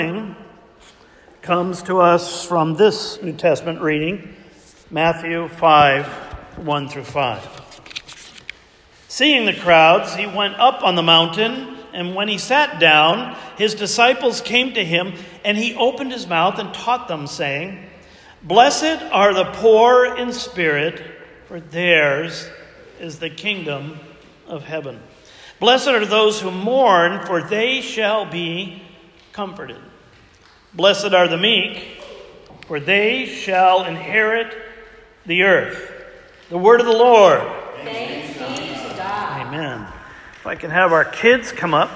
Comes to us from this New Testament reading, Matthew 5, 1 through 5. Seeing the crowds, he went up on the mountain, and when he sat down, his disciples came to him, and he opened his mouth and taught them, saying, "Blessed are the poor in spirit, for theirs is the kingdom of heaven. Blessed are those who mourn, for they shall be comforted. Blessed are the meek, for they shall inherit the earth." The word of the Lord. Thanks be to God. Amen. If I can have our kids come up.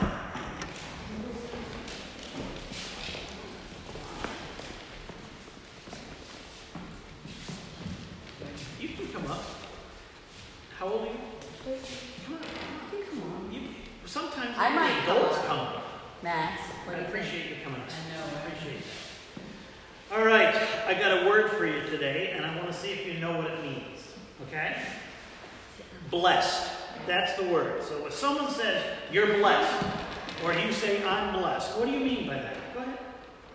You can come up. How old are you? Come on. Sometimes I might adults come come up. Max, what I do you think? appreciate you coming up. I know. I appreciate that. All right, I got a word for you today, and I want to see if you know what it means. Okay? Blessed. That's the word. So if someone says, "You're blessed," or you say, "I'm blessed," what do you mean by that? Go ahead.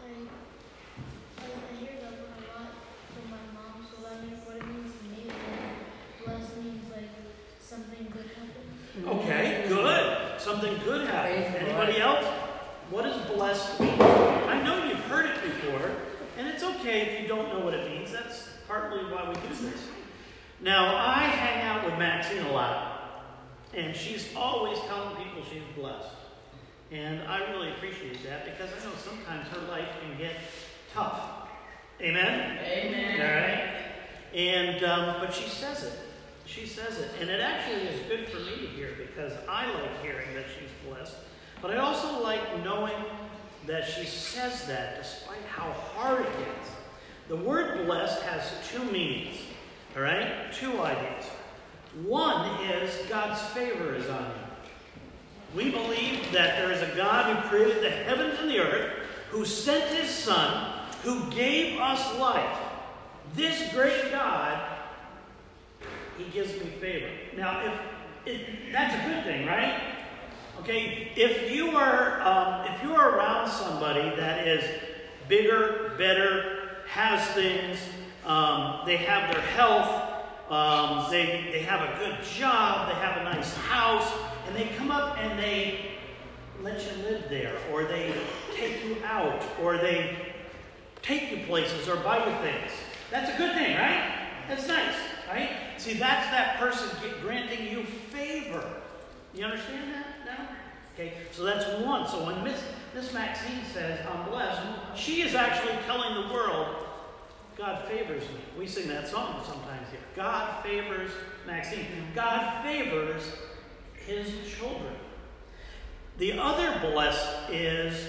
I hear that one a lot from my mom, so that means what it means to me is like blessed means like something good happens. Okay, good. Something good happens. Praise the Anybody Lord. else? What does blessed mean? I know you've heard it before, and it's okay if you don't know what it means. That's partly why we do this. Now, I hang out with Maxine a lot, and she's always telling people she's blessed. And I really appreciate that because I know sometimes her life can get tough. Amen? Amen. All right? And, but she says it. She says it. And it actually is good for me to hear because I like hearing that she's blessed. But I also like knowing that she says that despite how hard it gets. The word blessed has two meanings. All right? Two ideas. One is God's favor is on you. We believe that there is a God who created the heavens and the earth, who sent his Son, who gave us life. This great God, he gives me favor. Now, that's a good thing, right? Okay, if you are around somebody that is bigger, better, has things, they have their health, they have a good job, they have a nice house, and they come up and they let you live there, or they take you out, or they take you places, or buy you things. That's a good thing, right? That's nice, right? See, that's that person granting you favor. You understand that now? Okay, so that's one. So when Miss Maxine says, "I'm blessed," she is actually telling the world, God favors me. We sing that song sometimes here. God favors Maxine. God favors his children. The other blessed is,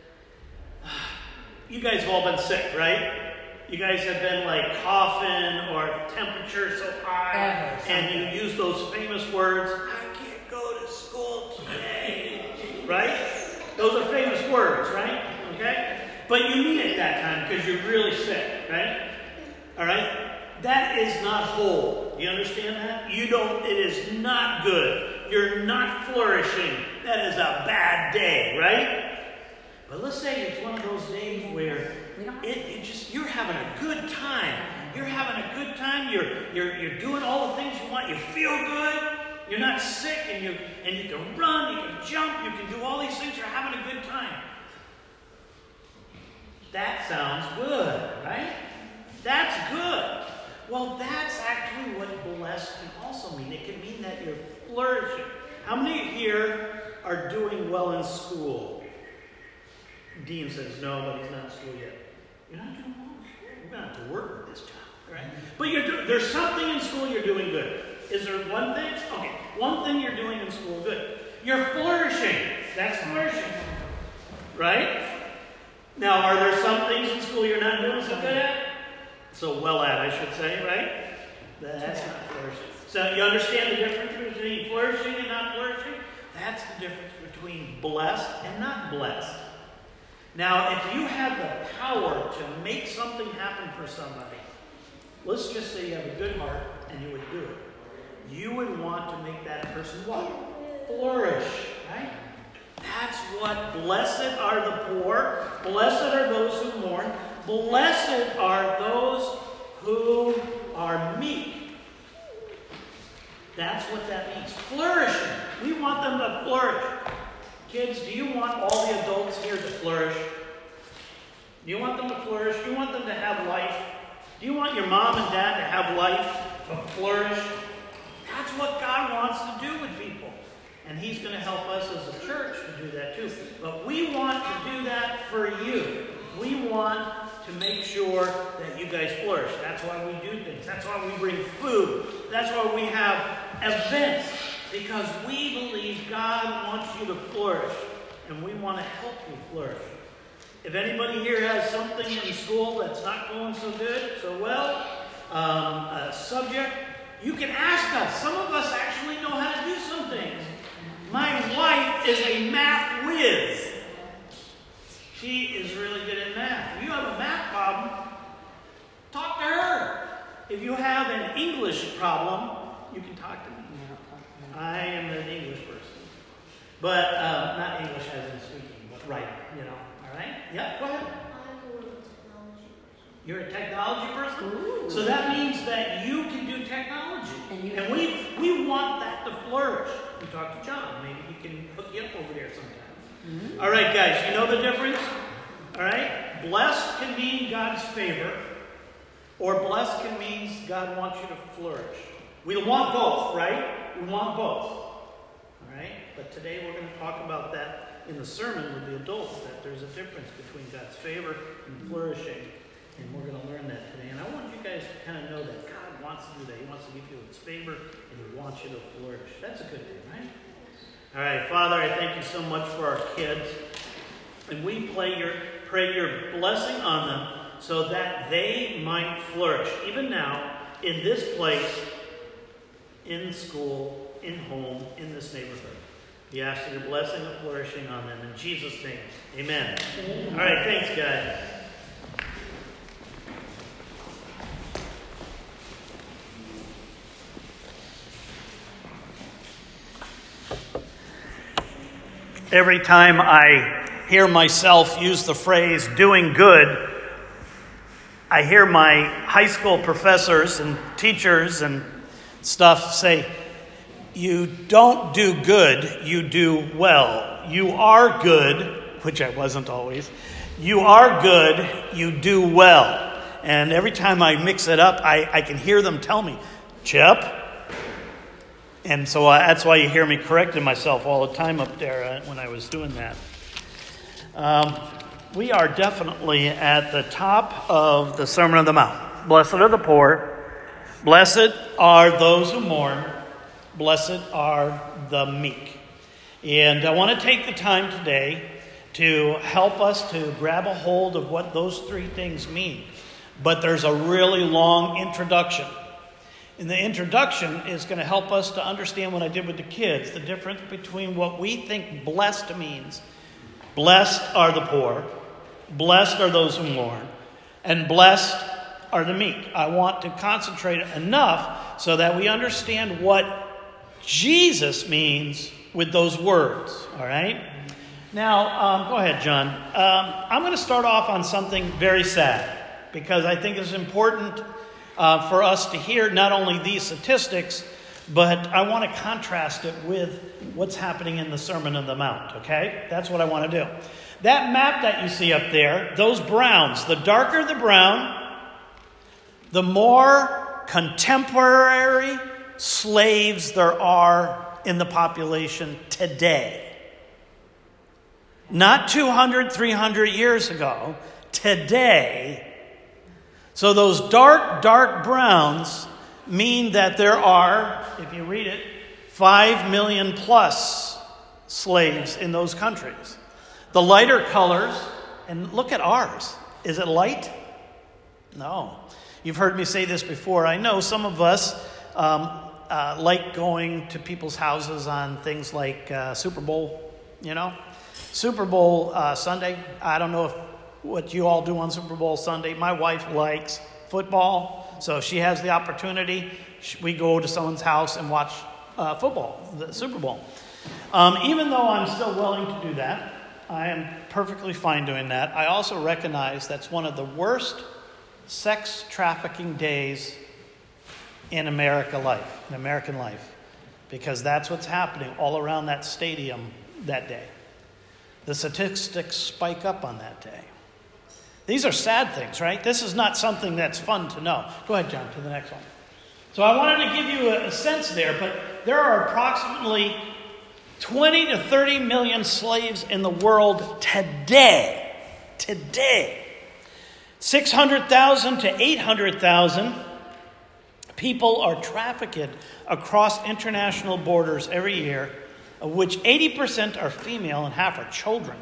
you guys have all been sick, right? You guys have been like coughing or temperature so high, and you use those famous words, "I can't go to school today," right? Those are famous words, right? Okay? But you mean it that time because you're really sick, right? All right? That is not whole. You understand that? It is not good. You're not flourishing. That is a bad day, right? But let's say it's one of those days where you're having a good time. You're having a good time. You're doing all the things you want. You feel good. You're not sick, and you can run, you can jump, you can do all these things. You're having a good time. That sounds good, right? That's good. Well, that's actually what blessed can also mean. It can mean that you're flourishing. How many here are doing well in school? Dean says no, but he's not in school yet. You're not doing well in school. We're going to have to work with this child, right? But there's something in school you're doing good. Is there one thing? Okay, one thing you're doing in school good. You're flourishing. That's flourishing. Right? Now, are there some things in school you're not doing so good at? So well at, I should say, right? That's not flourishing. So you understand the difference between flourishing and not flourishing? That's the difference between blessed and not blessed. Now, if you have the power to make something happen for somebody, let's just say you have a good heart and you would do it. You would want to make that person what? Flourish, right? That's what blessed are the poor, blessed are those who mourn, blessed are those who are meek. That's what that means. Flourishing. We want them to flourish. Kids, do you want all the adults here to flourish? Do you want them to flourish? Do you want them to have life? Do you want your mom and dad to have life, to flourish? That's what God wants to do with people. And He's going to help us as a church to do that too. But we want to do that for you. We want to make sure that you guys flourish. That's why we do things. That's why we bring food. That's why we have events. Because we believe God wants you to flourish. And we want to help you flourish. If anybody here has something in school that's not going so good, so well, a subject, you can ask us. Some of us actually know how to do some things. My wife is a math whiz. She is really good at math. If you have a math problem, talk to her. If you have an English problem, you can talk to me. I am an English person. But not English as in speaking, but writing, All right? Yeah, go ahead. I'm more of a technology person. You're a technology person? Ooh. So that means that you can do technology. And we want that to flourish. You talk to John. Maybe he can hook you up over there sometime. Mm-hmm. All right, guys. You know the difference? All right? Blessed can mean God's favor. Or blessed can mean God wants you to flourish. We want both, right? We want both. All right? But today we're going to talk about that in the sermon with the adults, that there's a difference between God's favor and flourishing. And we're going to learn that today. And I want you guys to kind of know that God wants to do that. He wants to give you His favor, and He wants you to flourish. That's a good thing, right? All right, Father, I thank You so much for our kids. And we pray Your blessing on them so that they might flourish. Even now, in this place, in school, in home, in this neighborhood. We ask for Your blessing and flourishing on them. In Jesus' name, amen. All right, thanks, guys. Every time I hear myself use the phrase doing good, I hear my high school professors and teachers and stuff say, you don't do good, you do well. You are good, which I wasn't always. You are good, you do well. And every time I mix it up, I can hear them tell me, Chip. And so that's why you hear me correcting myself all the time up there when I was doing that. We are definitely at the top of the Sermon on the Mount. Blessed are the poor. Blessed are those who mourn. Blessed are the meek. And I want to take the time today to help us to grab a hold of what those three things mean. But there's a really long introduction. And the introduction is going to help us to understand what I did with the kids, the difference between what we think blessed means. Blessed are the poor, blessed are those who mourn, and blessed are the meek. I want to concentrate enough so that we understand what Jesus means with those words, all right? Now, go ahead, John. I'm going to start off on something very sad because I think it's important for us to hear not only these statistics, but I want to contrast it with what's happening in the Sermon on the Mount, okay? That's what I want to do. That map that you see up there, those browns, the darker the brown, the more contemporary slaves there are in the population today. Not 200, 300 years ago, today. So those dark browns mean that there are, if you read it, 5 million plus slaves in those countries. The lighter colors, and look at ours. Is it light? No. You've heard me say this before. I know some of us like going to people's houses on things like Super Bowl, Super Bowl Sunday. I don't know what you all do on Super Bowl Sunday. My wife likes football, so if she has the opportunity, we go to someone's house and watch football, the Super Bowl. Even though I'm still willing to do that, I am perfectly fine doing that. I also recognize that's one of the worst sex trafficking days in American life, because that's what's happening all around that stadium that day. The statistics spike up on that day. These are sad things, right? This is not something that's fun to know. Go ahead, John, to the next one. So I wanted to give you a sense there, but there are approximately 20 to 30 million slaves in the world today. 600,000 to 800,000 people are trafficked across international borders every year, of which 80% are female and half are children.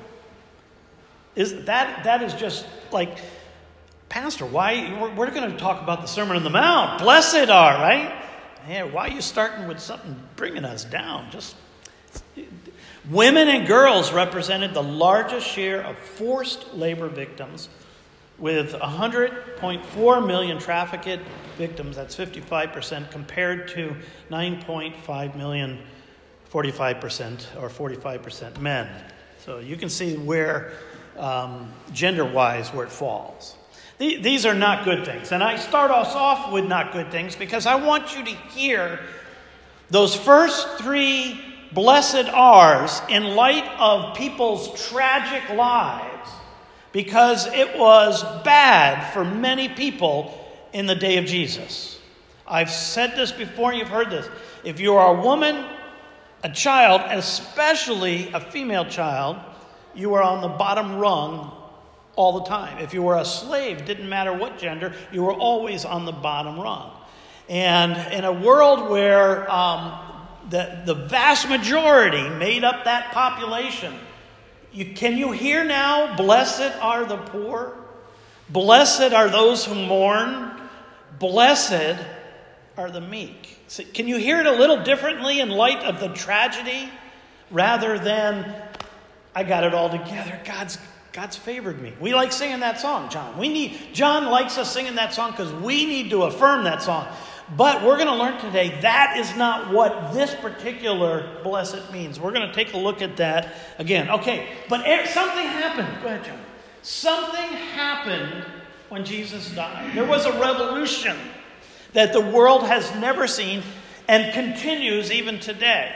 That is just like, Pastor, why? We're going to talk about the Sermon on the Mount. Blessed are, right? Yeah, why are you starting with something bringing us down? Women and girls represented the largest share of forced labor victims, with 100.4 million trafficked victims. That's 55%, compared to 9.5 million, 45% or 45% men. So you can see where, gender-wise, where it falls. These are not good things. And I start us off with not good things because I want you to hear those first three blessed R's in light of people's tragic lives, because it was bad for many people in the day of Jesus. I've said this before, you've heard this. If you are a woman, a child, especially a female child, you are on the bottom rung all the time. If you were a slave, didn't matter what gender, you were always on the bottom rung. And in a world where the vast majority made up that population, can you hear now, blessed are the poor, blessed are those who mourn, blessed are the meek. So can you hear it a little differently in light of the tragedy, rather than, I got it all together, God's favored me. We like singing that song, John. John likes us singing that song because we need to affirm that song. But we're going to learn today that is not what this particular blessed means. We're going to take a look at that again. Okay, but something happened. Go ahead, John. Something happened when Jesus died. There was a revolution that the world has never seen and continues even today.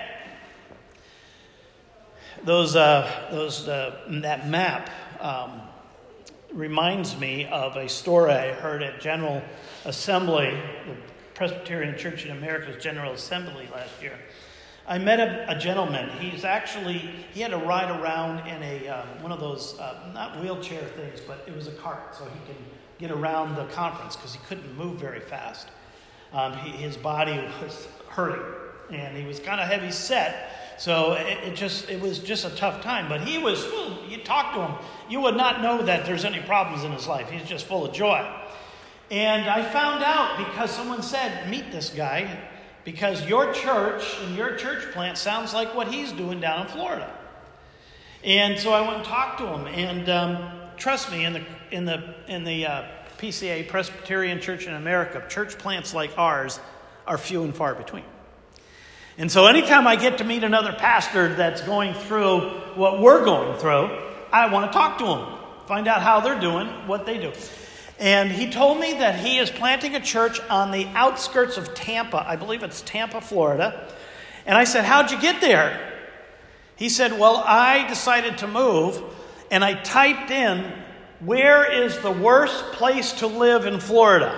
That map reminds me of a story I heard at General Assembly, the Presbyterian Church in America's General Assembly last year. I met a gentleman. He had to ride around in one of those, not wheelchair things, but it was a cart, so he could get around the conference because he couldn't move very fast. His body was hurting, and he was kind of heavy set. So it was just a tough time. But he was full. You talk to him, you would not know that there's any problems in his life. He's just full of joy. And I found out because someone said, meet this guy, because your church and your church plant sounds like what he's doing down in Florida. And so I went and talked to him. And trust me, in the PCA, Presbyterian Church in America, church plants like ours are few and far between. And so anytime I get to meet another pastor that's going through what we're going through, I want to talk to them, find out how they're doing, what they do. And he told me that he is planting a church on the outskirts of Tampa. I believe it's Tampa, Florida. And I said, how'd you get there? He said, well, I decided to move, and I typed in, where is the worst place to live in Florida?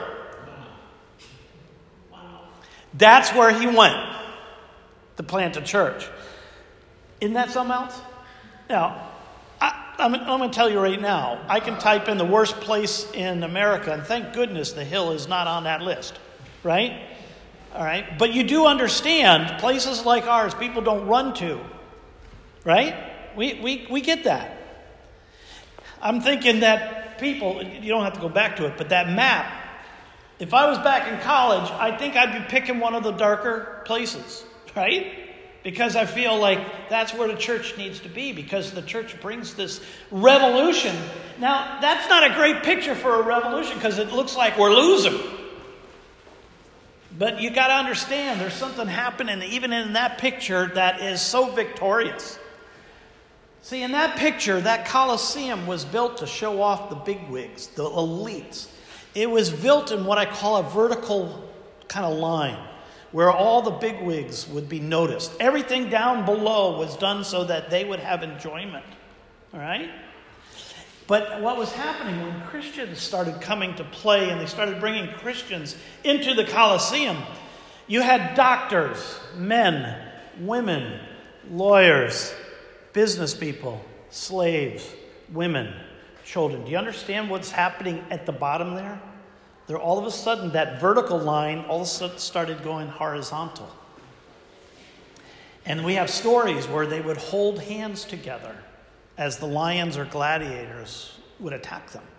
That's where he went to plant a church. Isn't that something else? Now, I'm going to tell you right now, I can type in the worst place in America, and thank goodness the Hill is not on that list, right? All right, but you do understand places like ours, people don't run to, right? We get that. I'm thinking that people, you don't have to go back to it, but that map, if I was back in college, I think I'd be picking one of the darker places, right? Because I feel like that's where the church needs to be, because the church brings this revolution. Now, that's not a great picture for a revolution because it looks like we're losing. But you got to understand, there's something happening even in that picture that is so victorious. See, in that picture, that Colosseum was built to show off the bigwigs, the elites. It was built in what I call a vertical kind of line, where all the bigwigs would be noticed. Everything down below was done so that they would have enjoyment. All right? But what was happening when Christians started coming to play and they started bringing Christians into the Colosseum, you had doctors, men, women, lawyers, business people, slaves, women, children. Do you understand what's happening at the bottom there? There, all of a sudden, that vertical line all of a sudden started going horizontal. And we have stories where they would hold hands together as the lions or gladiators would attack them.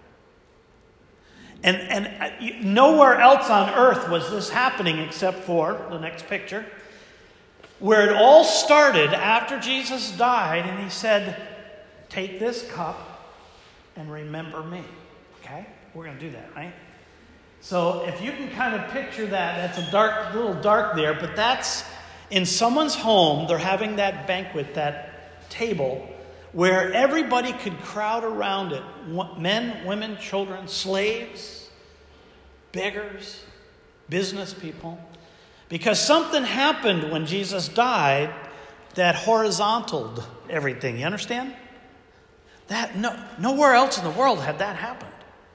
And nowhere else on earth was this happening except for the next picture, where it all started after Jesus died and he said, take this cup and remember me. Okay? We're going to do that, right? So if you can kind of picture that, that's a little dark there, but that's in someone's home. They're having that banquet, that table, where everybody could crowd around it. Men, women, children, slaves, beggars, business people. Because something happened when Jesus died that horizontaled everything. You understand? That nowhere else in the world had that happened.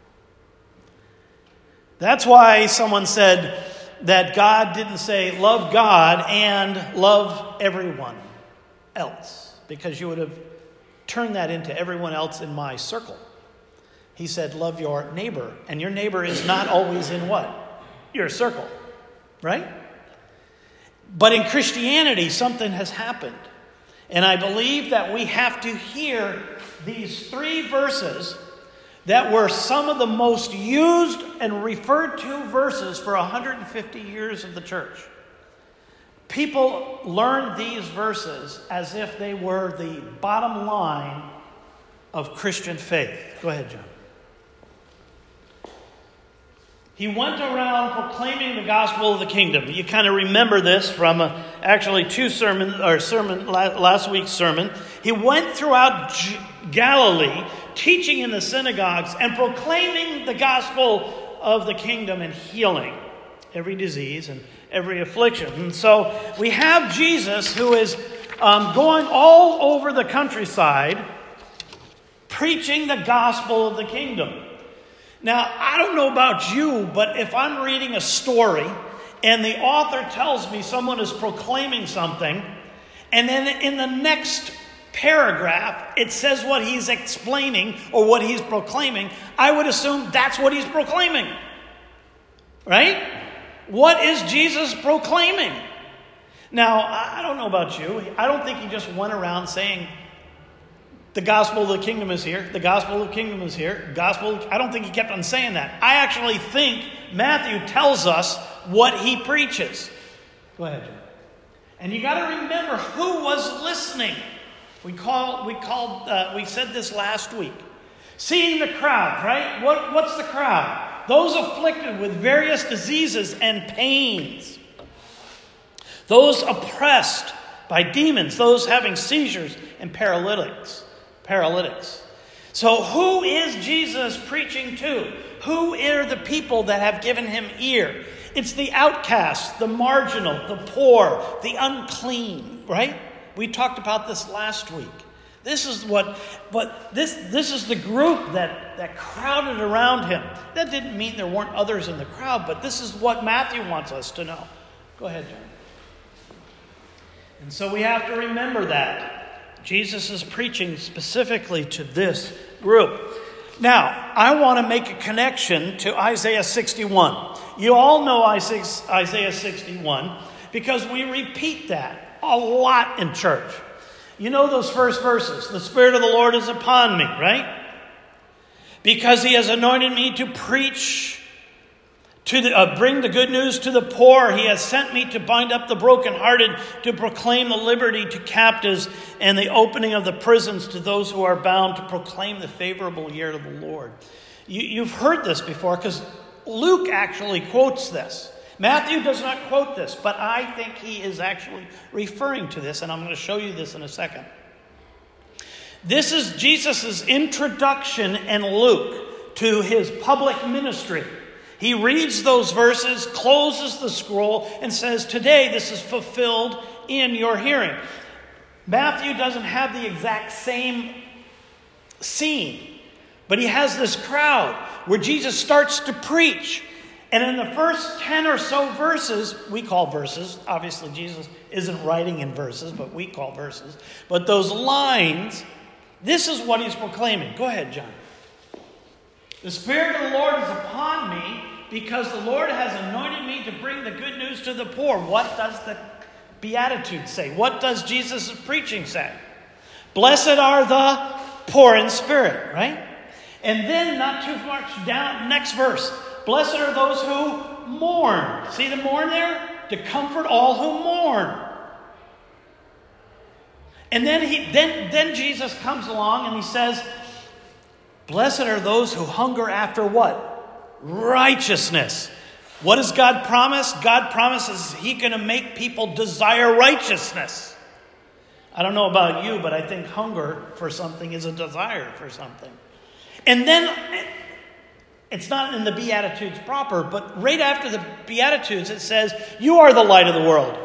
That's why someone said that God didn't say love God and love everyone else, because you would have turned that into everyone else in my circle. He said love your neighbor, and your neighbor is not always in what? Your circle, right? But in Christianity, something has happened. And I believe that we have to hear these 3 verses that were some of the most used and referred to verses for 150 years of the church. People learned these verses as if they were the bottom line of Christian faith. Go ahead, John. He went around proclaiming the gospel of the kingdom. You kind of remember this from actually last week's sermon. He went throughout Galilee, teaching in the synagogues and proclaiming the gospel of the kingdom and healing every disease and every affliction. And so we have Jesus who is going all over the countryside preaching the gospel of the kingdom. Now, I don't know about you, but if I'm reading a story and the author tells me someone is proclaiming something, and then in the next paragraph it says what he's explaining or what he's proclaiming, I would assume that's what he's proclaiming. Right? What is Jesus proclaiming? Now, I don't know about you. I don't think he just went around saying, the gospel of the kingdom is here. The gospel of the kingdom is here. I don't think he kept on saying that. I actually think Matthew tells us what he preaches. Go ahead, Jim. And you got to remember who was listening. We said this last week. Seeing the crowd, right? What's the crowd? Those afflicted with various diseases and pains. Those oppressed by demons. Those having seizures and paralytics. So who is Jesus preaching to? Who are the people that have given him ear? It's the outcast, the marginal, the poor, the unclean, right? We talked about this last week. This is this is the group that crowded around him. That didn't mean there weren't others in the crowd, but this is what Matthew wants us to know. Go ahead, John. And so we have to remember that. Jesus is preaching specifically to this group. Now, I want to make a connection to Isaiah 61. You all know Isaiah 61 because we repeat that a lot in church. You know those first verses. The Spirit of the Lord is upon me, right? Because he has anointed me to preach, to bring the good news to the poor. He has sent me to bind up the brokenhearted, to proclaim the liberty to captives and the opening of the prisons to those who are bound, to proclaim the favorable year of the Lord. You've heard this before because Luke actually quotes this. Matthew does not quote this, but I think he is actually referring to this, and I'm going to show you this in a second. This is Jesus' introduction in Luke to his public ministry. He reads those verses, closes the scroll, and says, today this is fulfilled in your hearing. Matthew doesn't have the exact same scene, but he has this crowd where Jesus starts to preach. And in the first 10 or so verses, we call verses. Obviously, Jesus isn't writing in verses, but we call verses. But those lines, this is what he's proclaiming. Go ahead, John. The Spirit of the Lord is upon me because the Lord has anointed me to bring the good news to the poor. What does the Beatitudes say? What does Jesus' preaching say? Blessed are the poor in spirit, right? And then not too much down, next verse. Blessed are those who mourn. See the mourn there? To comfort all who mourn. And then Jesus comes along and he says, blessed are those who hunger after what? Righteousness. What does God promise? God promises He's going to make people desire righteousness. I don't know about you, but I think hunger for something is a desire for something. And then, it's not in the Beatitudes proper, but right after the Beatitudes it says, you are the light of the world.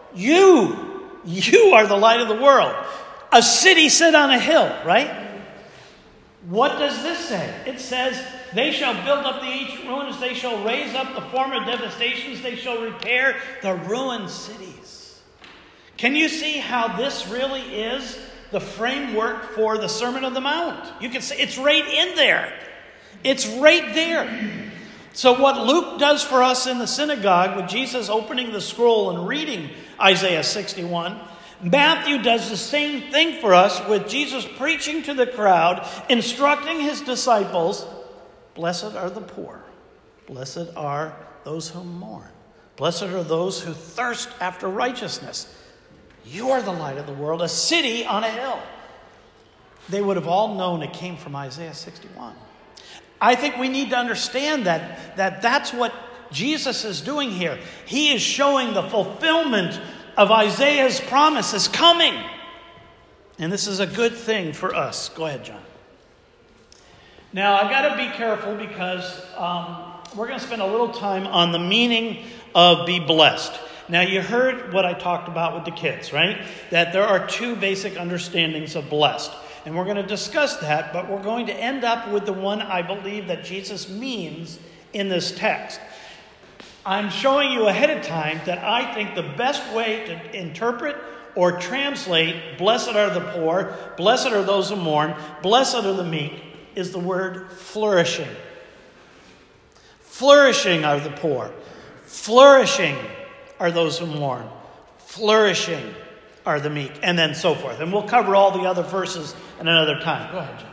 You are the light of the world. A city set on a hill, right? What does this say? It says, they shall build up the ancient ruins, they shall raise up the former devastations, they shall repair the ruined cities. Can you see how this really is the framework for the Sermon on the Mount? You can see it's right in there. It's right there. So what Luke does for us in the synagogue with Jesus opening the scroll and reading Isaiah 61, Matthew does the same thing for us with Jesus preaching to the crowd, instructing his disciples, blessed are the poor. Blessed are those who mourn. Blessed are those who thirst after righteousness. You are the light of the world, a city on a hill. They would have all known it came from Isaiah 61. I think we need to understand that's what Jesus is doing here. He is showing the fulfillment of Isaiah's promise is coming. And this is a good thing for us. Go ahead, John. Now, I've got to be careful because we're going to spend a little time on the meaning of be blessed. Now, you heard what I talked about with the kids, right? That there are two basic understandings of blessed. And we're going to discuss that, but we're going to end up with the one I believe that Jesus means in this text. I'm showing you ahead of time that I think the best way to interpret or translate blessed are the poor, blessed are those who mourn, blessed are the meek, is the word flourishing. Flourishing are the poor. Flourishing are those who mourn. Flourishing are the meek, and then so forth. And we'll cover all the other verses in another time. Go ahead, John.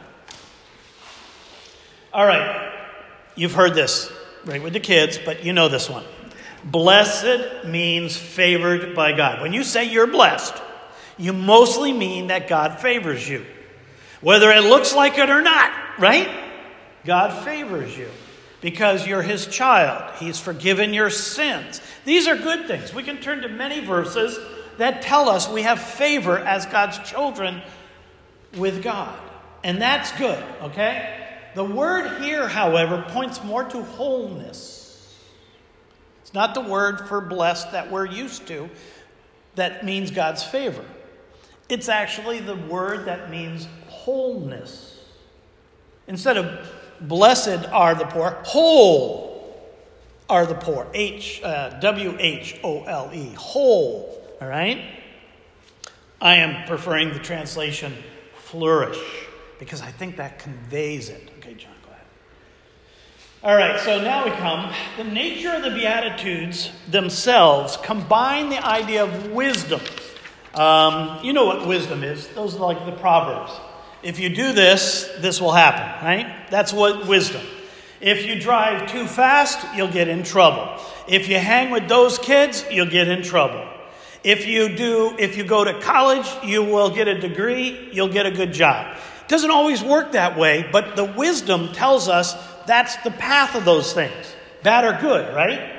All right. You've heard this, right, with the kids, but you know this one. Blessed means favored by God. When you say you're blessed, you mostly mean that God favors you. Whether it looks like it or not, right? God favors you because you're his child. He's forgiven your sins. These are good things. We can turn to many verses that tell us we have favor as God's children with God. And that's good, okay? The word here, however, points more to wholeness. It's not the word for blessed that we're used to that means God's favor. It's actually the word that means wholeness. Instead of blessed are the poor, whole are the poor. W-H-O-L-E, whole. All right? I am preferring the translation flourish because I think that conveys it. Okay, John, go ahead. All right, so now we come. The nature of the Beatitudes themselves combine the idea of wisdom. You know what wisdom is. Those are like the Proverbs. If you do this, this will happen, right? That's what wisdom. If you drive too fast, you'll get in trouble. If you hang with those kids, you'll get in trouble. If you go to college, you will get a degree, you'll get a good job. It doesn't always work that way, but the wisdom tells us that's the path of those things. Bad or good, right?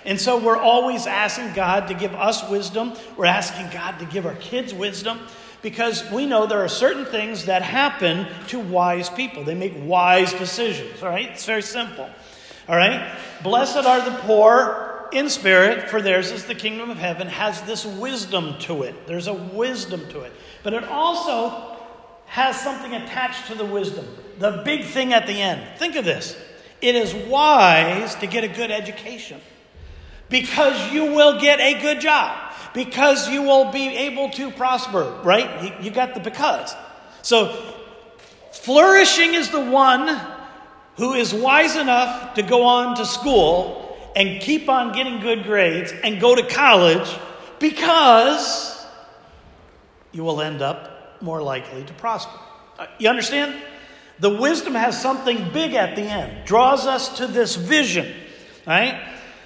And so we're always asking God to give us wisdom. We're asking God to give our kids wisdom, because we know there are certain things that happen to wise people. They make wise decisions, all right? It's very simple, all right? Blessed are the poor in spirit, for theirs is the kingdom of heaven, has this wisdom to it. There's a wisdom to it. But it also has something attached to the wisdom. The big thing at the end. Think of this. It is wise to get a good education, because you will get a good job. Because you will be able to prosper, right? You got the because. So, flourishing is the one who is wise enough to go on to school and keep on getting good grades and go to college, because you will end up more likely to prosper. You understand? The wisdom has something big at the end, draws us to this vision, right?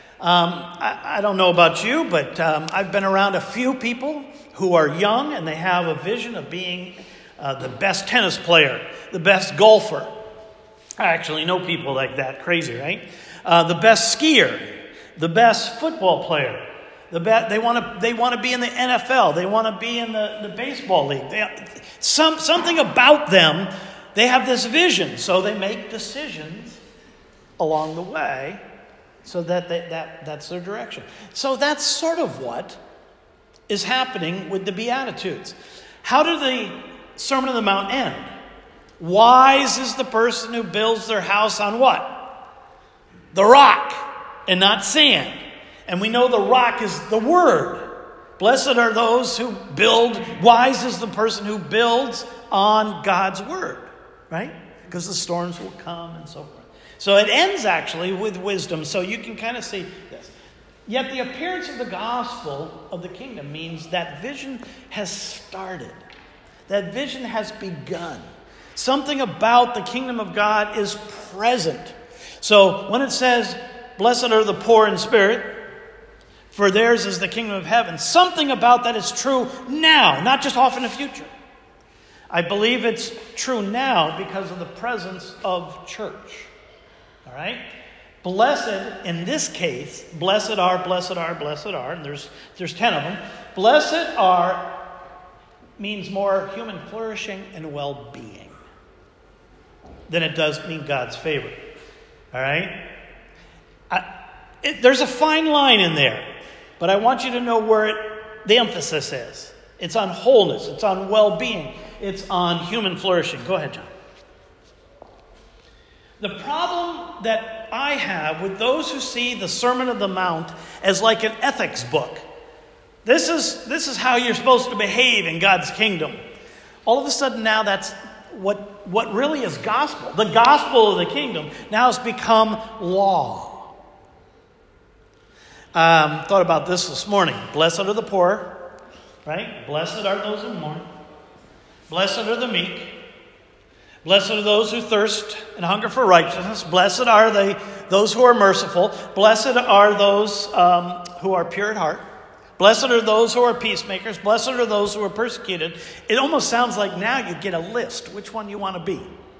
I don't know about you, but I've been around a few people who are young and they have a vision of being the best tennis player, the best golfer. I actually know people like that. Crazy, right? The best skier, the best football player. They want to be in the NFL. They want to be in the baseball league. Something about them. They have this vision, so they make decisions along the way. So that's their direction. So that's sort of what is happening with the Beatitudes. How did the Sermon on the Mount end? Wise is the person who builds their house on what? The rock, and not sand. And we know the rock is the Word. Blessed are those who build. Wise is the person who builds on God's Word, right? Because the storms will come and so forth. So it ends actually with wisdom. So you can kind of see this. Yet the appearance of the gospel of the kingdom means that vision has started. That vision has begun. Something about the kingdom of God is present. So when it says, blessed are the poor in spirit, for theirs is the kingdom of heaven, something about that is true now, not just off in the future. I believe it's true now because of the presence of church. All right? Blessed, in this case, blessed are, and there's 10 of them. Blessed are means more human flourishing and well-being than it does mean God's favor. All right? There's a fine line in there, but I want you to know where the emphasis is. It's on wholeness. It's on well-being. It's on human flourishing. Go ahead, John. The problem that I have with those who see the Sermon on the Mount as like an ethics book. This is how you're supposed to behave in God's kingdom. All of a sudden now that's what really is gospel. The gospel of the kingdom now has become law. Thought about this morning. Blessed are the poor, right? Blessed are those who mourn. Blessed are the meek. Blessed are those who thirst and hunger for righteousness. Blessed are those who are merciful. Blessed are those who are pure at heart. Blessed are those who are peacemakers. Blessed are those who are persecuted. It almost sounds like now you get a list, which one you want to be.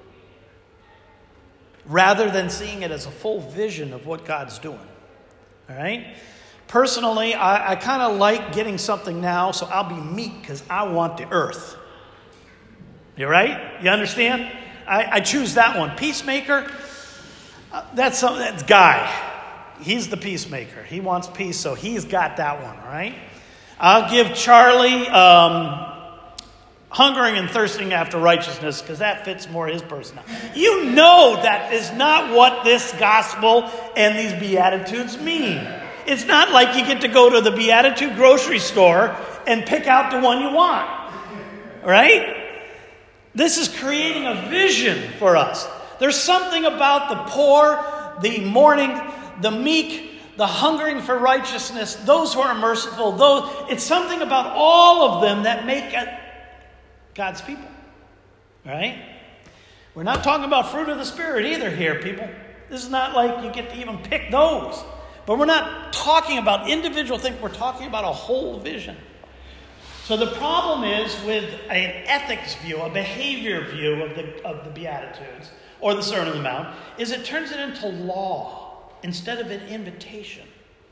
Rather than seeing it as a full vision of what God's doing. All right? Personally, I kind of like getting something now, so I'll be meek because I want the earth. You right? You understand? I choose that one. Peacemaker, that's Guy. He's the peacemaker. He wants peace, so he's got that one, all right? I'll give Charlie hungering and thirsting after righteousness because that fits more his personality. You know that is not what this gospel and these Beatitudes mean. It's not like you get to go to the Beatitude grocery store and pick out the one you want, all right? This is creating a vision for us. There's something about the poor, the mourning, the meek, the hungering for righteousness, those who are merciful. It's something about all of them that make God's people. All right? We're not talking about fruit of the Spirit either here, people. This is not like you get to even pick those. But we're not talking about individual things. We're talking about a whole vision. So the problem is with an ethics view, a behavior view of the Beatitudes or the Sermon on the Mount, is it turns it into law instead of an invitation.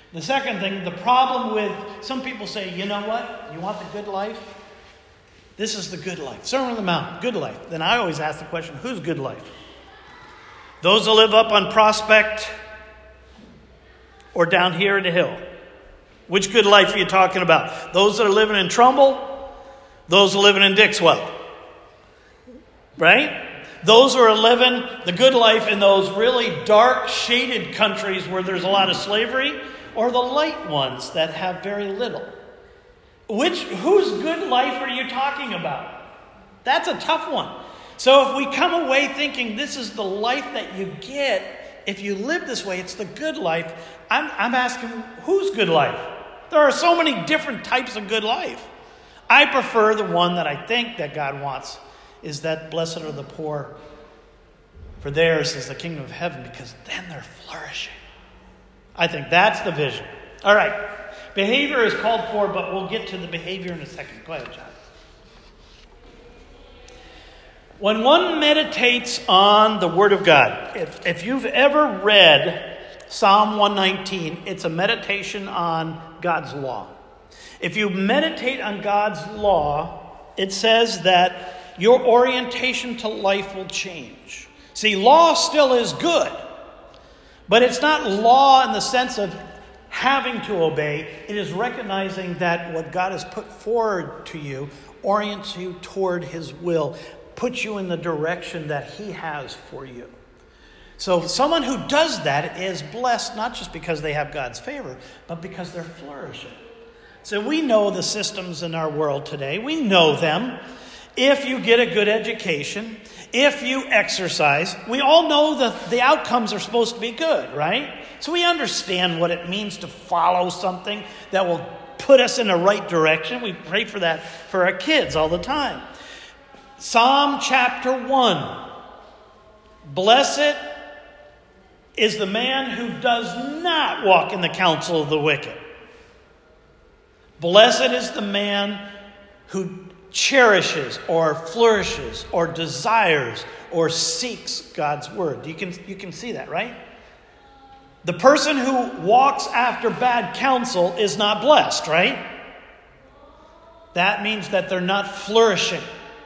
The second thing, the problem with some people say, you know what? You want the good life? This is the good life. Sermon on the Mount, good life. Then I always ask the question, who's good life? Those that live up on Prospect or down here in the hill? Which good life are you talking about? Those that are living in Trumbull? Those that are living in Dixwell? Right? Those who are living the good life in those really dark, shaded countries where there's a lot of slavery, or the light ones that have very little? Whose good life are you talking about? That's a tough one. So if we come away thinking this is the life that you get, if you live this way, it's the good life, I'm asking, whose good life? There are so many different types of good life. I prefer the one that I think that God wants, is that blessed are the poor, for theirs is the kingdom of heaven, because then they're flourishing. I think that's the vision. All right. Behavior is called for, but we'll get to the behavior in a second. Go ahead, John. When one meditates on the Word of God, if you've ever read Psalm 119, it's a meditation on God's law. If you meditate on God's law, it says that your orientation to life will change. See, law still is good, but it's not law in the sense of having to obey. It is recognizing that what God has put forward to you orients you toward His will, puts you in the direction that He has for you. So someone who does that is blessed, not just because they have God's favor, but because they're flourishing. So we know the systems in our world today. We know them. If you get a good education, if you exercise, we all know that the outcomes are supposed to be good, right? So we understand what it means to follow something that will put us in the right direction. We pray for that for our kids all the time. Psalm chapter 1. Blessed is the man who does not walk in the counsel of the wicked. Blessed is the man who cherishes or flourishes or desires or seeks God's word. You can see that, right? The person who walks after bad counsel is not blessed, right? That means that they're not flourishing.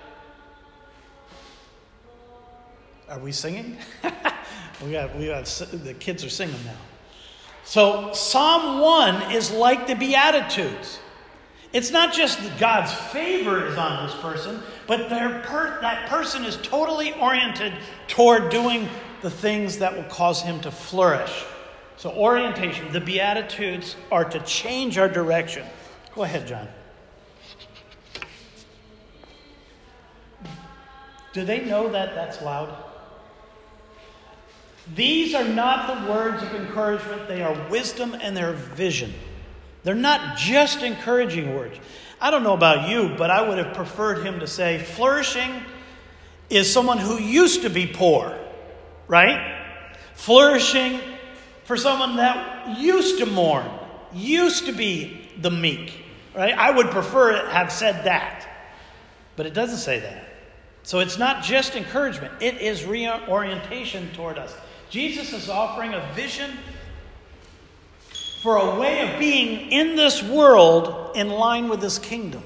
Are we singing? we got the kids are singing now. So Psalm 1 is like the Beatitudes. It's not just that God's favor is on this person, but that person is totally oriented toward doing the things that will cause him to flourish. So orientation, the Beatitudes are to change our direction. Go ahead, John. Do they know that that's loud? These are not the words of encouragement. They are wisdom and they're vision. They're not just encouraging words. I don't know about you, but I would have preferred him to say, flourishing is someone who used to be poor, right? Flourishing for someone that used to mourn, used to be the meek, right? I would prefer it have said that, but it doesn't say that. So it's not just encouragement. It is reorientation toward us. Jesus is offering a vision for a way of being in this world in line with His kingdom.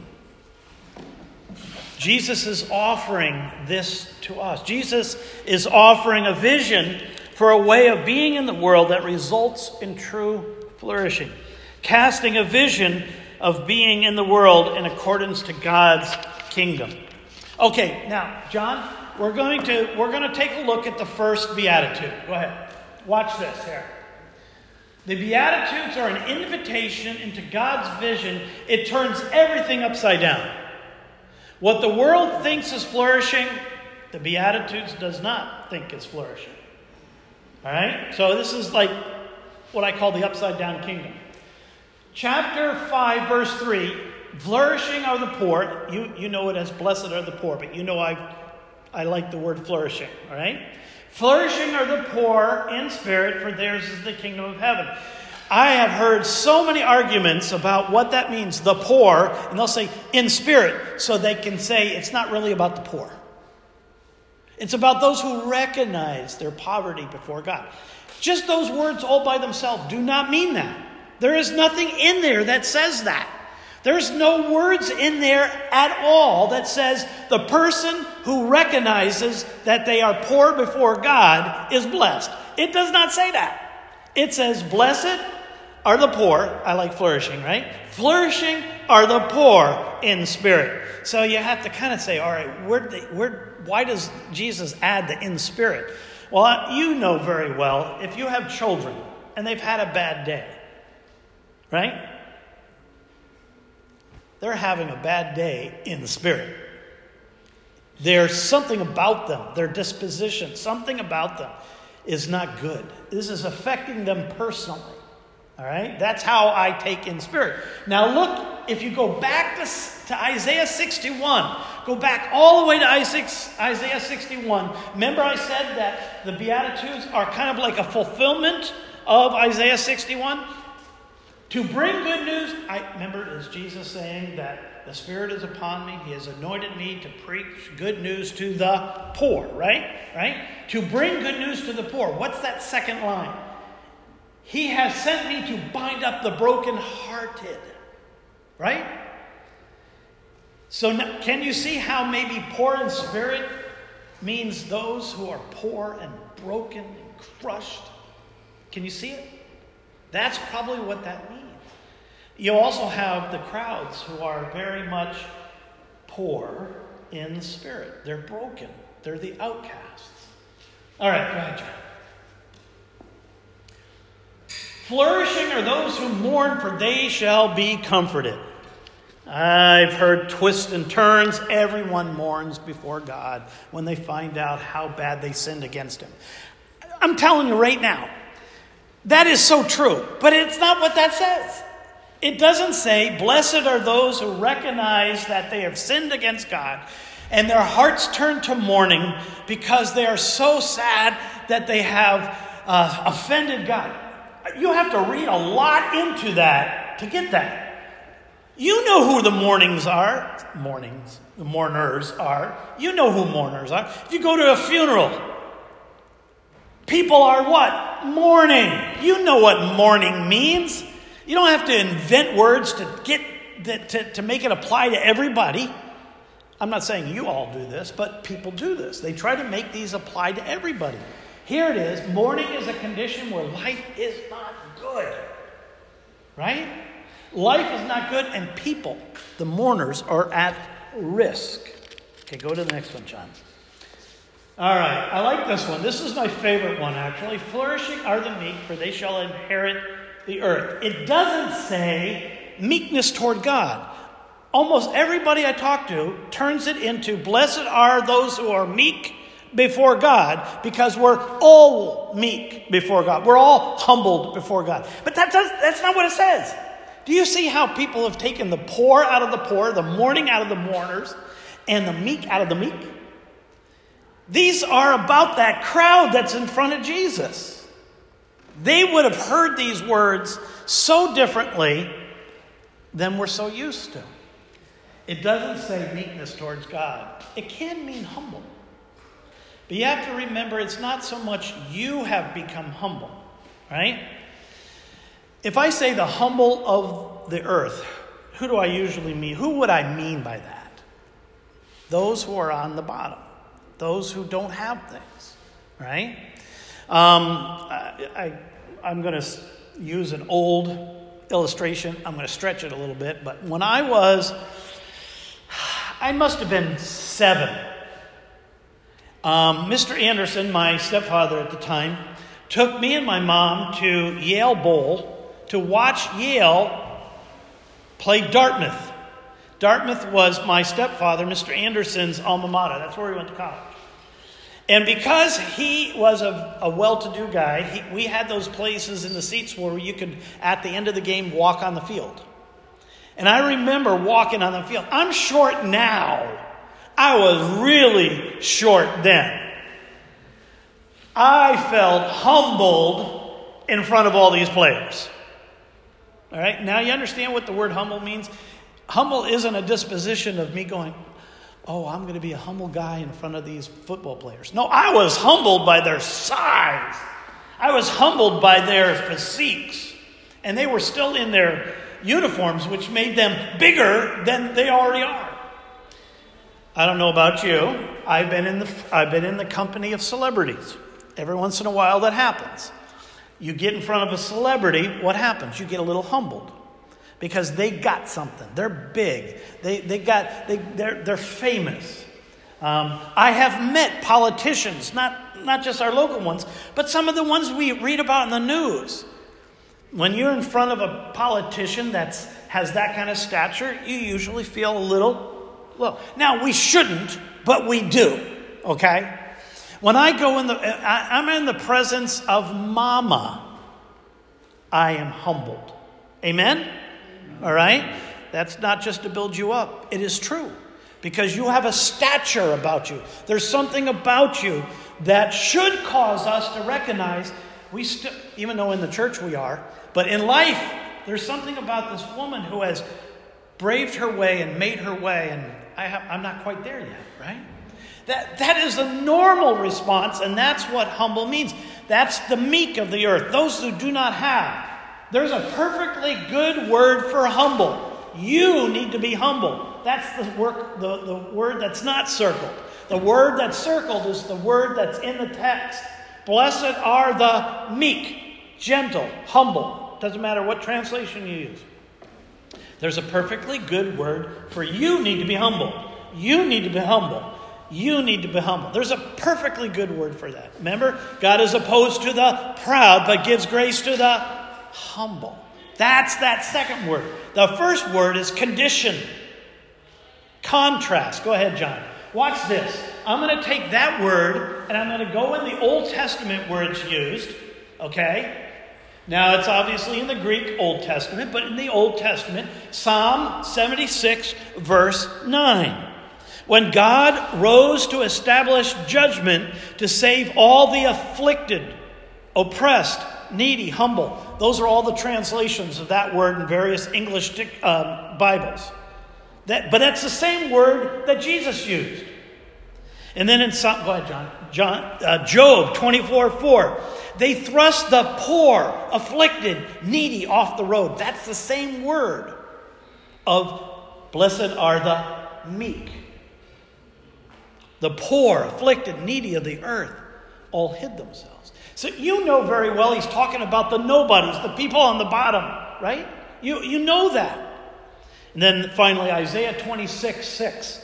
Jesus is offering this to us. Jesus is offering a vision for a way of being in the world that results in true flourishing. Casting a vision of being in the world in accordance to God's kingdom. Okay, now, John, we're going to take a look at the first beatitude. Go ahead. Watch this here. The Beatitudes are an invitation into God's vision. It turns everything upside down. What the world thinks is flourishing, the Beatitudes does not think is flourishing. All right? So this is like what I call the upside down kingdom. Chapter 5, verse 3, flourishing are the poor. You know it as blessed are the poor, but you know I like the word flourishing. All right? Flourishing are the poor in spirit, for theirs is the kingdom of heaven. I have heard so many arguments about what that means, the poor, and they'll say in spirit, so they can say it's not really about the poor. It's about those who recognize their poverty before God. Just those words all by themselves do not mean that. There is nothing in there that says that. There's no words in there at all that says the person who recognizes that they are poor before God is blessed. It does not say that. It says, blessed are the poor. I like flourishing, right? Flourishing are the poor in spirit. So you have to kind of say, all right, why does Jesus add the in spirit? Well, you know very well, if you have children and they've had a bad day, right? They're having a bad day in the spirit. There's something about them, their disposition, something about them is not good. This is affecting them personally. All right? That's how I take in spirit. Now look, if you go back to Isaiah 61, go back all the way to Isaiah 61. Remember I said that the Beatitudes are kind of like a fulfillment of Isaiah 61? To bring good news, remember, is Jesus saying that the Spirit is upon me. He has anointed me to preach good news to the poor, right? To bring good news to the poor. What's that second line? He has sent me to bind up the brokenhearted, right? So now, can you see how maybe poor in spirit means those who are poor and broken and crushed? Can you see it? That's probably what that means. You also have the crowds who are very much poor in spirit. They're broken. They're the outcasts. All right, go ahead, John. Flourishing are those who mourn, for they shall be comforted. I've heard twists and turns. Everyone mourns before God when they find out how bad they sinned against him. I'm telling you right now, that is so true, but it's not what that says. It doesn't say, blessed are those who recognize that they have sinned against God and their hearts turn to mourning because they are so sad that they have offended God. You have to read a lot into that to get that. You know who the mourners are. You know who mourners are. If you go to a funeral, people are what? Mourning. You know what mourning means. You don't have to invent words to make it apply to everybody. I'm not saying you all do this, but people do this. They try to make these apply to everybody. Here it is. Mourning is a condition where life is not good. Right? Life is not good, and people, the mourners, are at risk. Okay, go to the next one, John. All right, I like this one. This is my favorite one, actually. Flourishing are the meek, for they shall inherit the earth. It doesn't say meekness toward God. Almost everybody I talk to turns it into blessed are those who are meek before God, because we're all meek before God. We're all humbled before God. But that's not what it says. Do you see how people have taken the poor out of the poor, the mourning out of the mourners, and the meek out of the meek? These are about that crowd that's in front of Jesus. They would have heard these words so differently than we're so used to. It doesn't say meekness towards God. It can mean humble. But you have to remember, it's not so much you have become humble, right? If I say the humble of the earth, who do I usually mean? Who would I mean by that? Those who are on the bottom. Those who don't have things, right? I'm going to use an old illustration. I'm going to stretch it a little bit. But when I must have been 7. Mr. Anderson, my stepfather at the time, took me and my mom to Yale Bowl to watch Yale play Dartmouth. Dartmouth was my stepfather, Mr. Anderson's alma mater. That's where he went to college. And because he was a well-to-do guy, we had those places in the seats where you could, at the end of the game, walk on the field. And I remember walking on the field. I'm short now. I was really short then. I felt humbled in front of all these players. All right, now you understand what the word humble means? Humble isn't a disposition of me going, oh, I'm going to be a humble guy in front of these football players. No, I was humbled by their size. I was humbled by their physiques And they were still in their uniforms, which made them bigger than they already are. I don't know about you. I've been in the company of celebrities. Every once in a while that happens. You get in front of a celebrity, what happens? You get a little humbled. Because they got something. They're big. They're famous. I have met politicians, not just our local ones, but some of the ones we read about in the news. When you're in front of a politician that has that kind of stature, you usually feel a little low. Now, we shouldn't, but we do, okay? When I go I'm in the presence of Mama, I am humbled. Amen? All right? That's not just to build you up. It is true. Because you have a stature about you. There's something about you that should cause us to recognize even though in the church we are, but in life, there's something about this woman who has braved her way and made her way, and I'm not quite there yet, right? That is a normal response, and that's what humble means. That's the meek of the earth, those who do not have. There's a perfectly good word for humble. You need to be humble. That's the word that's not circled. The word that's circled is the word that's in the text. Blessed are the meek, gentle, humble. Doesn't matter what translation you use. There's a perfectly good word for you need to be humble. You need to be humble. You need to be humble. There's a perfectly good word for that. Remember, God is opposed to the proud, but gives grace to the humble. That's that second word. The first word is condition. Contrast. Go ahead, John. Watch this. I'm going to take that word and I'm going to go in the Old Testament where it's used. Okay? Now, it's obviously in the Greek Old Testament, but in the Old Testament, Psalm 76, verse 9. When God rose to establish judgment to save all the afflicted, oppressed, needy, humble. Those are all the translations of that word in various English Bibles. But that's the same word that Jesus used. And then in go ahead, John. Job 24:4. They thrust the poor, afflicted, needy off the road. That's the same word of blessed are the meek. The poor, afflicted, needy of the earth all hid themselves. So you know very well he's talking about the nobodies, the people on the bottom, right? You know that. And then finally Isaiah 26:6.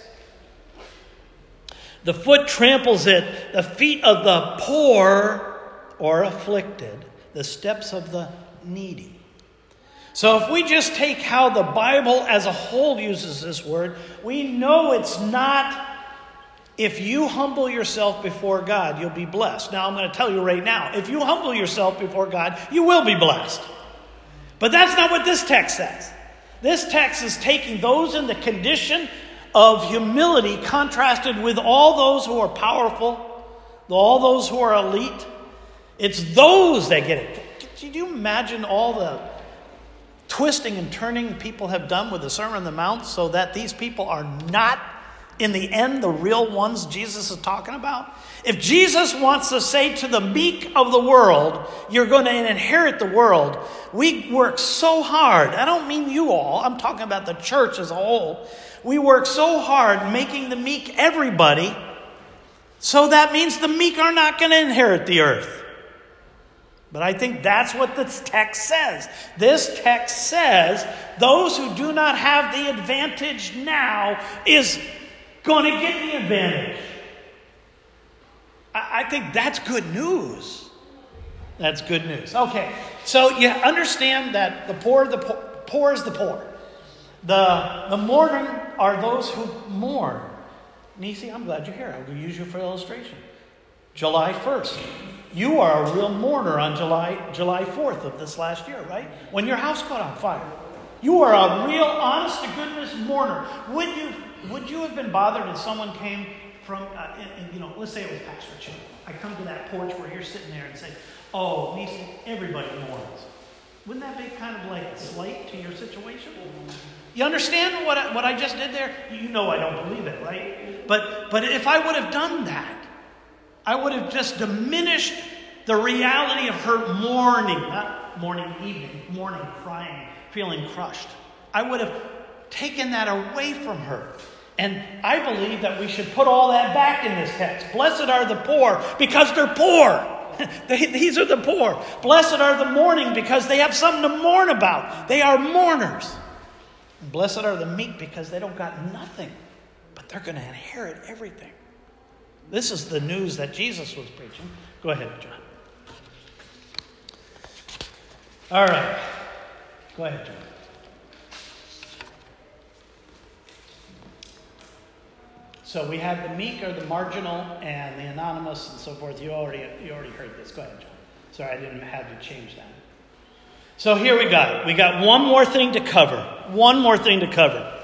The foot tramples it, the feet of the poor or afflicted, the steps of the needy. So if we just take how the Bible as a whole uses this word, we know it's not, if you humble yourself before God, you'll be blessed. Now I'm going to tell you right now, if you humble yourself before God, you will be blessed. But that's not what this text says. This text is taking those in the condition of humility contrasted with all those who are powerful, all those who are elite. It's those that get it. Can you imagine all the twisting and turning people have done with the Sermon on the Mount so that these people are not, in the end, the real ones Jesus is talking about? If Jesus wants to say to the meek of the world, you're going to inherit the world, we work so hard. I don't mean you all. I'm talking about the church as a whole. We work so hard making the meek everybody, so that means the meek are not going to inherit the earth. But I think that's what this text says. This text says those who do not have the advantage now is going to get the advantage. I think that's good news. That's good news. Okay, so you understand that the poor is the poor. The mourning are those who mourn. Nisi, I'm glad you're here. I will use you for illustration. July 1st. You are a real mourner on July 4th of this last year, right? When your house caught on fire. You are a real, honest-to-goodness mourner. Would you have been bothered if someone came from, let's say it was Pastor Chip. I come to that porch where you're sitting there and say, oh, Nisi, everybody mourns. Wouldn't that be kind of like a slight to your situation? You understand what I just did there? You know I don't believe it, right? But if I would have done that, I would have just diminished the reality of her mourning, not mourning evening, mourning, crying, feeling crushed. I would have taken that away from her. And I believe that we should put all that back in this text. Blessed are the poor because they're poor. These are the poor. Blessed are the mourning because they have something to mourn about. They are mourners. And blessed are the meek because they don't got nothing, but they're going to inherit everything. This is the news that Jesus was preaching. Go ahead, John. All right. Go ahead, John. So we have the meek or the marginal and the anonymous and so forth. You already heard this. Go ahead, John. Sorry, I didn't have to change that. So here we got it. We got one more thing to cover. One more thing to cover.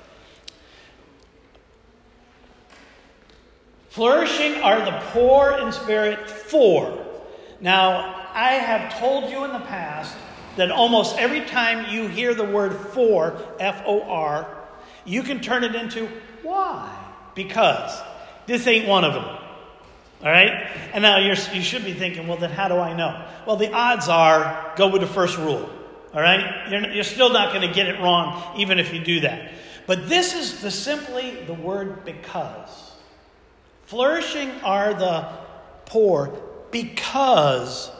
Flourishing are the poor in spirit for. Now, I have told you in the past that almost every time you hear the word for, F-O-R, you can turn it into why? Because this ain't one of them. All right? And now you should be thinking, well, then how do I know? Well, the odds are go with the first rule. All right? You're still not going to get it wrong even if you do that. But this is simply the word because. Flourishing are the poor because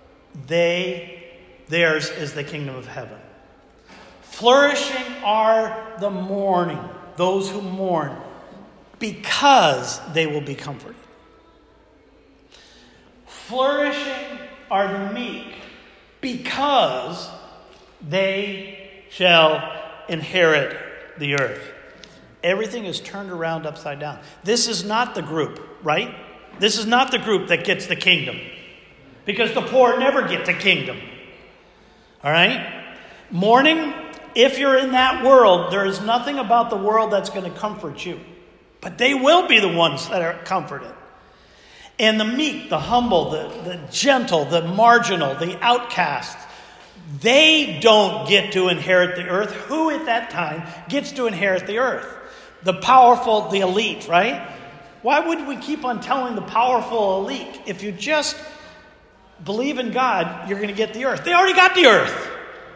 theirs is the kingdom of heaven. Flourishing are the mourning, those who mourn, because they will be comforted. Flourishing are the meek, because they shall inherit the earth. Everything is turned around upside down. This is not the group, right? This is not the group that gets the kingdom, because the poor never get the kingdom. All right? Mourning, if you're in that world, there is nothing about the world that's going to comfort you. But they will be the ones that are comforted. And the meek, the humble, the gentle, the marginal, the outcast, they don't get to inherit the earth. Who at that time gets to inherit the earth? The powerful, the elite, right? Why would we keep on telling the powerful elite, if you just believe in God, you're going to get the earth? They already got the earth.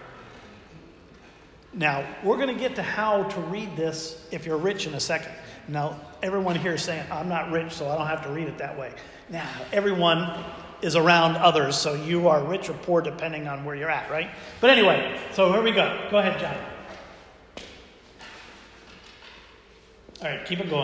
Now, we're going to get to how to read this if you're rich in a second. Now, everyone here is saying, I'm not rich, so I don't have to read it that way. Now, everyone is around others, so you are rich or poor depending on where you're at, right? But anyway, so here we go. Go ahead, John. All right, keep it going.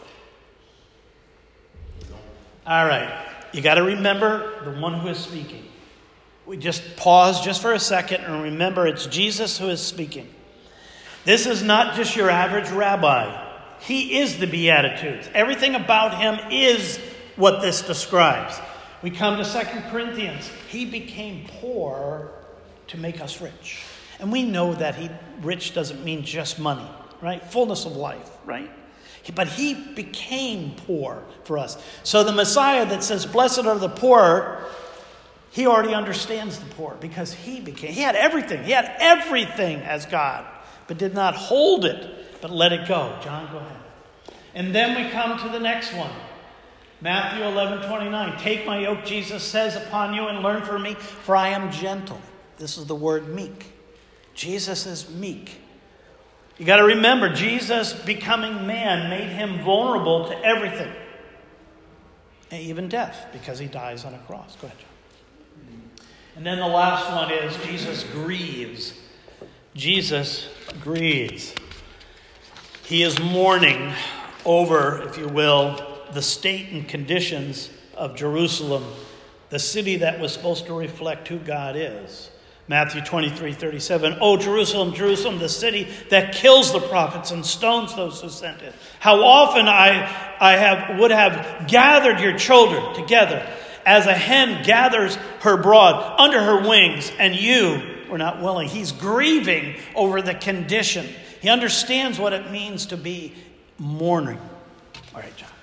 All right, you got to remember the one who is speaking. We just pause just for a second and remember it's Jesus who is speaking. This is not just your average rabbi. He is the Beatitudes. Everything about him is what this describes. We come to 2 Corinthians. He became poor to make us rich. And we know that rich doesn't mean just money, right? Fullness of life, right? But he became poor for us. So the Messiah that says, blessed are the poor, he already understands the poor because he had everything. He had everything as God, but did not hold it, but let it go. John, go ahead. And then we come to the next one. Matthew 11:29. Take my yoke, Jesus says, upon you and learn from me, for I am gentle. This is the word meek. Jesus is meek. You got to remember, Jesus becoming man made him vulnerable to everything. And even death, because he dies on a cross. Go ahead, John. And then the last one is Jesus grieves. Jesus grieves. He is mourning over, if you will, the state and conditions of Jerusalem, the city that was supposed to reflect who God is. Matthew 23:37. Oh, Jerusalem, Jerusalem, the city that kills the prophets and stones those who sent it. How often I would have gathered your children together as a hen gathers her brood under her wings, and you were not willing. He's grieving over the condition. He understands what it means to be mourning. All right, John.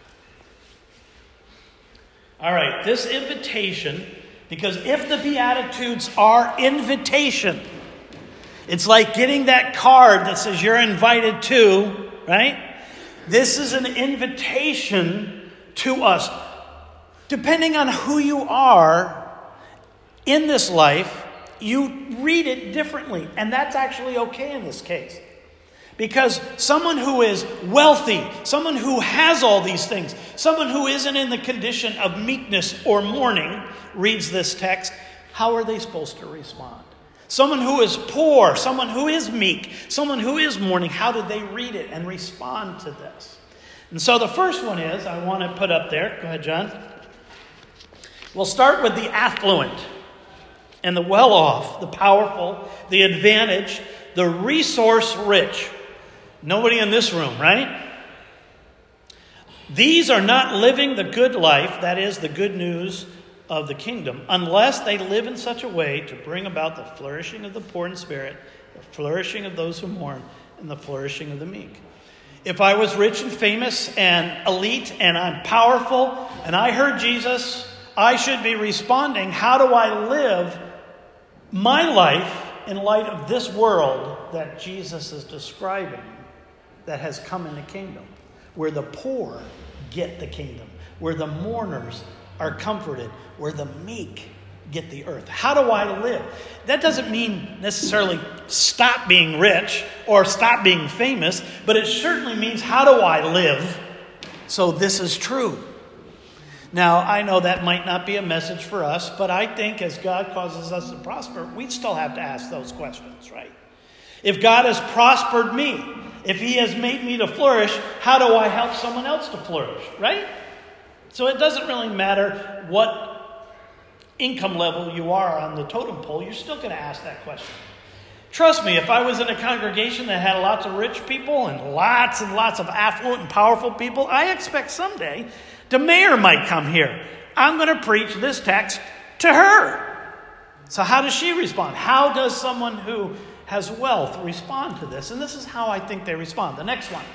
All right, this invitation, because if the Beatitudes are invitation, it's like getting that card that says you're invited to, right? This is an invitation to us. Depending on who you are, in this life, you read it differently. And that's actually okay in this case. Because someone who is wealthy, someone who has all these things, someone who isn't in the condition of meekness or mourning, reads this text, how are they supposed to respond? Someone who is poor, someone who is meek, someone who is mourning, how do they read it and respond to this? And so the first one is, I want to put up there, go ahead, John. We'll start with the affluent and the well-off, the powerful, the advantaged, the resource-rich. Nobody in this room, right? These are not living the good life, that is, the good news of the kingdom, unless they live in such a way to bring about the flourishing of the poor in spirit, the flourishing of those who mourn, and the flourishing of the meek. If I was rich and famous and elite and I'm powerful and I heard Jesus, I should be responding, how do I live my life in light of this world that Jesus is describing that has come in the kingdom, where the poor get the kingdom, where the mourners are comforted, where the meek get the earth. How do I live? That doesn't mean necessarily stop being rich or stop being famous, but it certainly means how do I live so this is true. Now, I know that might not be a message for us, but I think as God causes us to prosper, we still have to ask those questions, right? If God has prospered me, if he has made me to flourish, how do I help someone else to flourish, right? So it doesn't really matter what income level you are on the totem pole, you're still going to ask that question. Trust me, if I was in a congregation that had lots of rich people and lots of affluent and powerful people, I expect someday the mayor might come here. I'm going to preach this text to her. So how does she respond? How does someone who has wealth respond to this? And this is how I think they respond. The next one.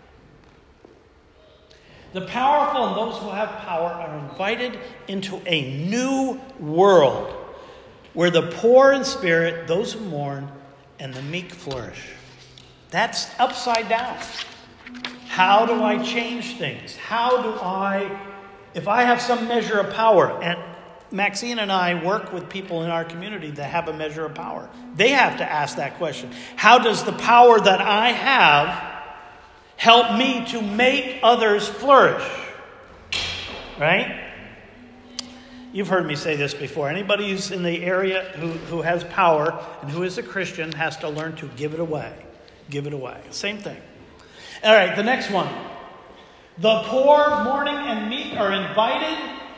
The powerful and those who have power are invited into a new world where the poor in spirit, those who mourn, and the meek flourish. That's upside down. How do I change things? How do I, if I have some measure of power, and Maxine and I work with people in our community that have a measure of power. They have to ask that question. How does the power that I have help me to make others flourish? Right? You've heard me say this before. Anybody who's in the area who has power and who is a Christian has to learn to give it away. Give it away. Same thing. All right, the next one. The poor, mourning, and meek are invited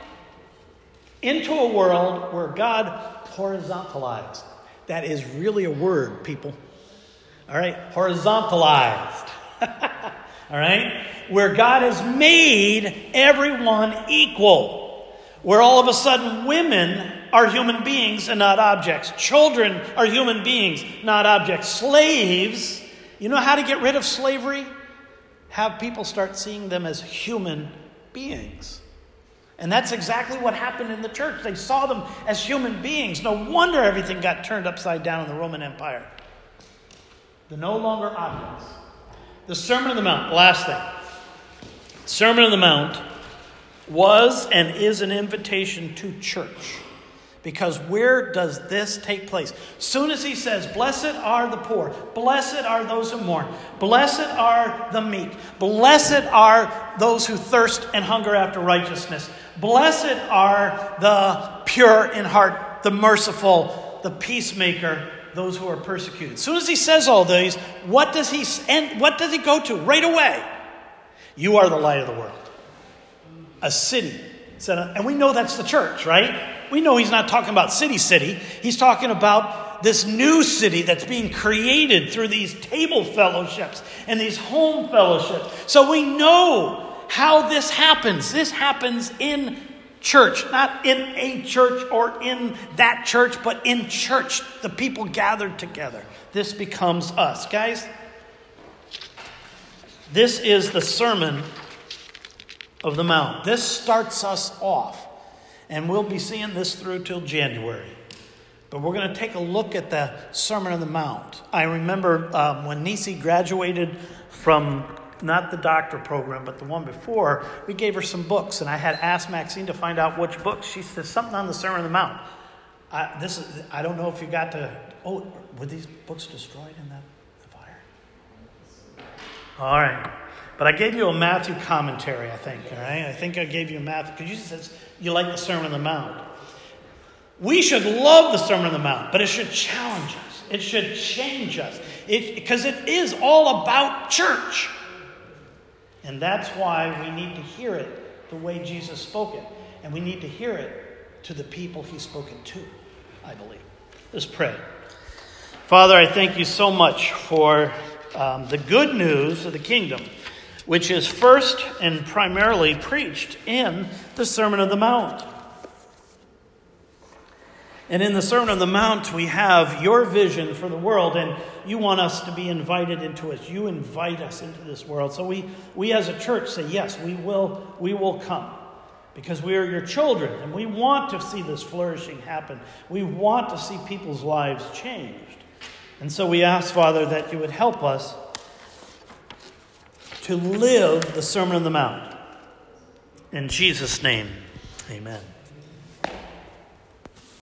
into a world where God horizontalized. That is really a word, people. All right, horizontalized. All right, where God has made everyone equal. Where all of a sudden women are human beings and not objects. Children are human beings, not objects. Slaves, you know how to get rid of slavery? Have people start seeing them as human beings. And that's exactly what happened in the church. They saw them as human beings. No wonder everything got turned upside down in the Roman Empire. They're no longer objects. The Sermon on the Mount, last thing. Sermon on the Mount was and is an invitation to church. Because where does this take place? Soon as he says, blessed are the poor, blessed are those who mourn, blessed are the meek, blessed are those who thirst and hunger after righteousness, blessed are the pure in heart, the merciful, the peacemaker, those who are persecuted. As soon as he says all these, what does he go to right away? You are the light of the world. A city. And we know that's the church, right? We know he's not talking about city. He's talking about this new city that's being created through these table fellowships and these home fellowships. So we know how this happens. This happens in church, not in a church or in that church, but in church, the people gathered together. This becomes us. Guys, this is the Sermon of the Mount. This starts us off. And we'll be seeing this through till January. But we're going to take a look at the Sermon on the Mount. I remember when Nisi graduated from not the doctor program, but the one before, we gave her some books. And I had asked Maxine to find out which books. She said something on the Sermon on the Mount. I don't know if you got to... Oh, were these books destroyed in that fire? All right. But I gave you a Matthew commentary, I think. All right? I think I gave you a Matthew, because you said you like the Sermon on the Mount. We should love the Sermon on the Mount, but it should challenge us. It should change us. Because it is all about church. And that's why we need to hear it the way Jesus spoke it. And we need to hear it to the people he spoke it to, I believe. Let's pray. Father, I thank you so much for the good news of the kingdom, which is first and primarily preached in the Sermon on the Mount. And in the Sermon on the Mount, we have your vision for the world, and you want us to be invited into it. You invite us into this world. So we as a church say, yes, we will come, because we are your children, and we want to see this flourishing happen. We want to see people's lives changed. And so we ask, Father, that you would help us to live the Sermon on the Mount. In Jesus' name, amen.